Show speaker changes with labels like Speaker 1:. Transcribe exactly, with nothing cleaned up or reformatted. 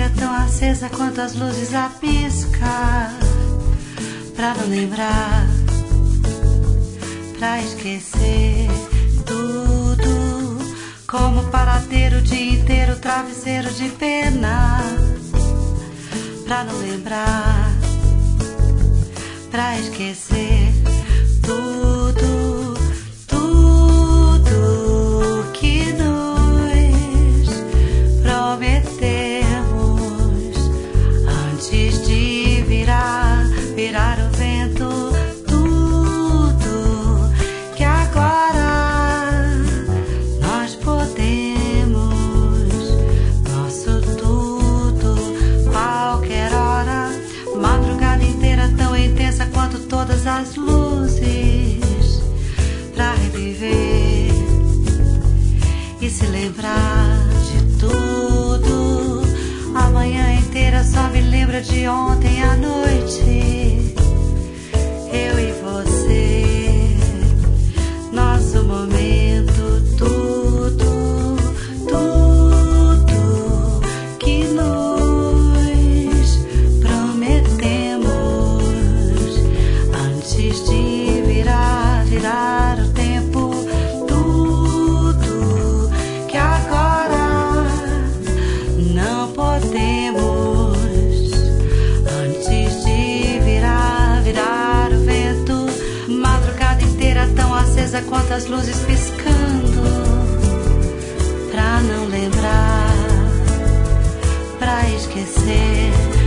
Speaker 1: inteira tão acesa quanto as luzes a piscar. Pra não lembrar, pra esquecer tudo, como para ter o dia inteiro travesseiro de pena. Pra não lembrar, pra esquecer tudo, tudo que nos prometemos antes de virar, virar o vento. Tudo que agora nós podemos, nosso tudo, qualquer hora, madrugada inteira tão intensa quanto todas as luzes, pra reviver e se lembrar de tudo. A manhã inteira só me lembra de ontem à noite, eu e você, nosso momento, tudo, tudo que nos prometemos antes de virar, virar o tempo. Tudo que agora não podemos antes de virar, virar o vento. Madrugada inteira tão acesa quanto as luzes piscando. Pra não lembrar, pra esquecer